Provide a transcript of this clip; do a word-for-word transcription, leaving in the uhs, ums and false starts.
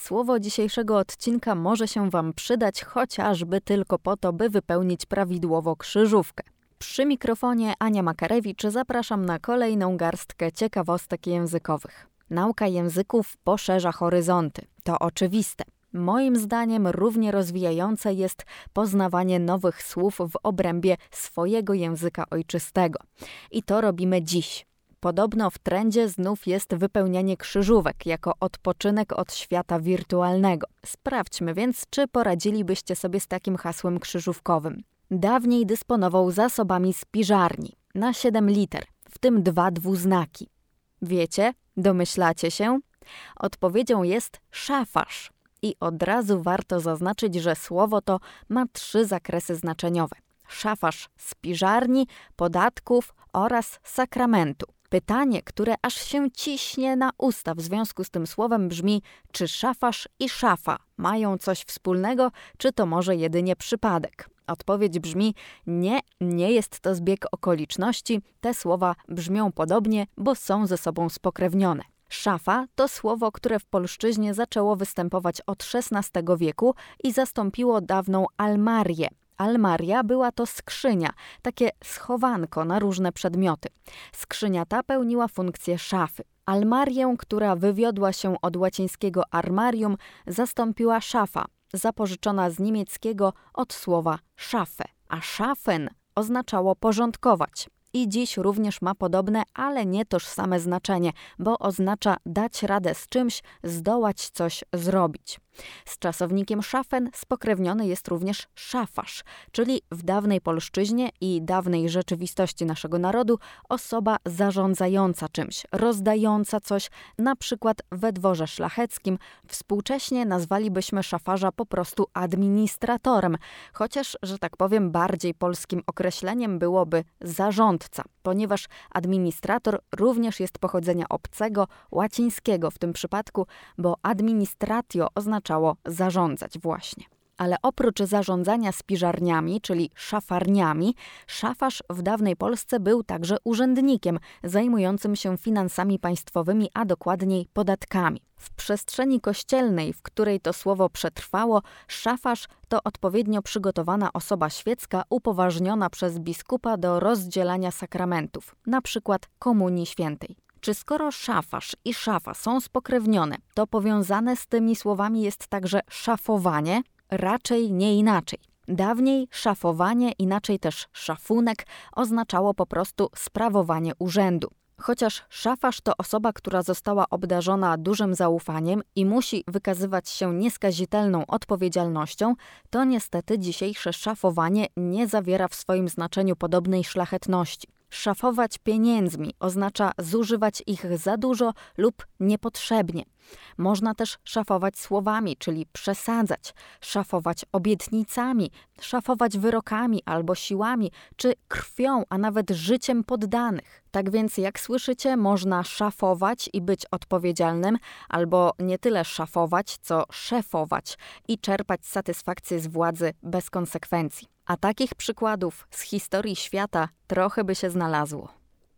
słowo dzisiejszego odcinka może się Wam przydać chociażby tylko po to, by wypełnić prawidłowo krzyżówkę. Przy mikrofonie Ania Makarewicz zapraszam na kolejną garstkę ciekawostek językowych. Nauka języków poszerza horyzonty. To oczywiste. Moim zdaniem równie rozwijające jest poznawanie nowych słów w obrębie swojego języka ojczystego. I to robimy dziś. Podobno w trendzie znów jest wypełnianie krzyżówek jako odpoczynek od świata wirtualnego. Sprawdźmy więc, czy poradzilibyście sobie z takim hasłem krzyżówkowym. Dawniej dysponował zasobami spiżarni na siedem liter, w tym dwa dwuznaki. Wiecie? Domyślacie się? Odpowiedzią jest szafarz. I od razu warto zaznaczyć, że słowo to ma trzy zakresy znaczeniowe. Szafarz spiżarni, podatków oraz sakramentu. Pytanie, które aż się ciśnie na usta w związku z tym słowem brzmi, czy szafarz i szafa mają coś wspólnego, czy to może jedynie przypadek? Odpowiedź brzmi, nie, nie jest to zbieg okoliczności, te słowa brzmią podobnie, bo są ze sobą spokrewnione. Szafa to słowo, które w polszczyźnie zaczęło występować od szesnastego wieku i zastąpiło dawną almarię. Almaria była to skrzynia, takie schowanko na różne przedmioty. Skrzynia ta pełniła funkcję szafy. Almarię, która wywiodła się od łacińskiego armarium, zastąpiła szafa, zapożyczona z niemieckiego od słowa szafę, a szafen oznaczało porządkować. I dziś również ma podobne, ale nie tożsame znaczenie, bo oznacza dać radę z czymś, zdołać coś zrobić. Z czasownikiem szafen spokrewniony jest również szafarz, czyli w dawnej polszczyźnie i dawnej rzeczywistości naszego narodu osoba zarządzająca czymś, rozdająca coś, na przykład we dworze szlacheckim. Współcześnie nazwalibyśmy szafarza po prostu administratorem, chociaż, że tak powiem, bardziej polskim określeniem byłoby zarządca, ponieważ administrator również jest pochodzenia obcego, łacińskiego w tym przypadku, bo administratio oznaczało zarządzać właśnie. Ale oprócz zarządzania spiżarniami, czyli szafarniami, szafarz w dawnej Polsce był także urzędnikiem zajmującym się finansami państwowymi, a dokładniej podatkami. W przestrzeni kościelnej, w której to słowo przetrwało, szafarz to odpowiednio przygotowana osoba świecka upoważniona przez biskupa do rozdzielania sakramentów, na przykład Komunii Świętej. Czy skoro szafarz i szafa są spokrewnione, to powiązane z tymi słowami jest także szafowanie? Raczej nie inaczej. Dawniej szafowanie, inaczej też szafunek, oznaczało po prostu sprawowanie urzędu. Chociaż szafarz to osoba, która została obdarzona dużym zaufaniem i musi wykazywać się nieskazitelną odpowiedzialnością, to niestety dzisiejsze szafowanie nie zawiera w swoim znaczeniu podobnej szlachetności. Szafować pieniędzmi oznacza zużywać ich za dużo lub niepotrzebnie. Można też szafować słowami, czyli przesadzać, szafować obietnicami, szafować wyrokami albo siłami, czy krwią, a nawet życiem poddanych. Tak więc, jak słyszycie, można szafować i być odpowiedzialnym, albo nie tyle szafować, co szefować i czerpać satysfakcję z władzy bez konsekwencji. A takich przykładów z historii świata trochę by się znalazło.